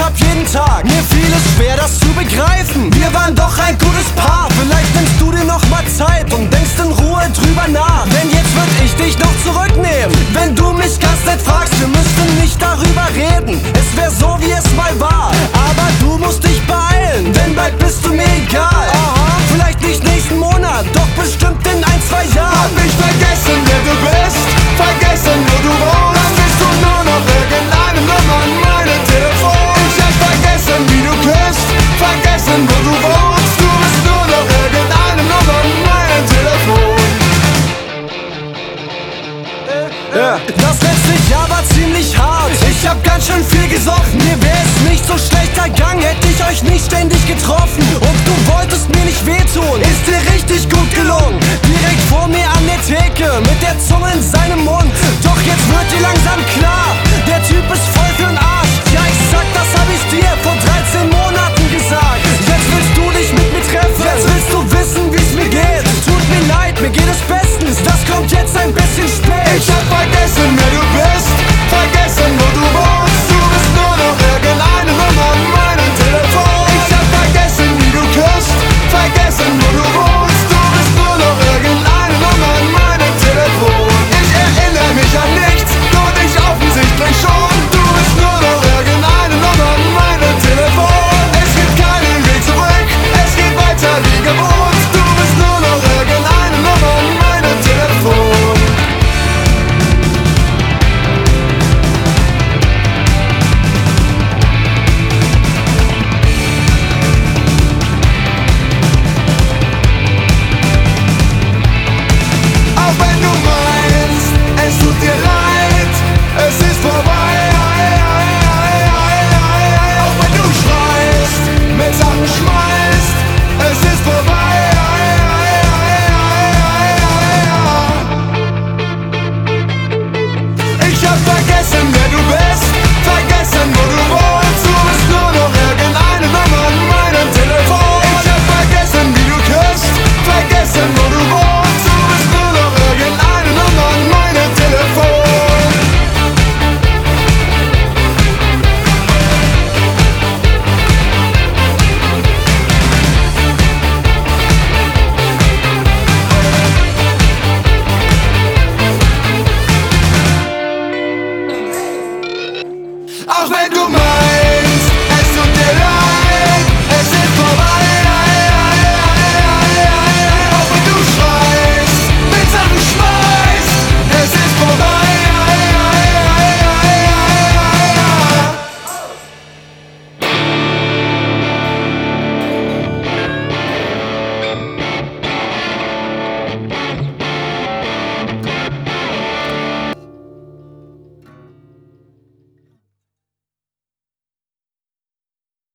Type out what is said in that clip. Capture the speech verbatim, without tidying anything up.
ab jeden Tag. Mir fiel es schwer, das zu begreifen. Wir waren doch ein gutes Paar. Vielleicht nimmst du dir noch mal Zeit und denkst in Ruhe drüber nach. Denn jetzt würd ich dich noch zurücknehmen. Wenn du mich ganz nett fragst, wir müssten nicht darüber reden. Es wär so, wie es mal war. Aber du musst dich beeilen, denn bald bist du mir egal. Aha, vielleicht nicht nächsten Monat, doch bestimmt in ein, zwei Jahren. Hab ich vergessen, wer du bist, vergessen, wo du wohnst. Dann bist du nur noch irgendeine Nummer an meinem Telefon. Ich hab vergessen, wie du küsst, vergessen, wo du wohnst. Du bist nur noch irgendeine Nummer an meinem Telefon. Ja. Das letzte Jahr war ziemlich hart. Ich hab ganz schön viel gesoffen. Mir wär's nicht so schlecht ergangen, hätte ich euch nicht ständig getroffen. Und du wolltest mir nicht wehtun, ist dir richtig gut gelungen. Direkt vor mir an der Theke, mit der Zunge in seinem Mund.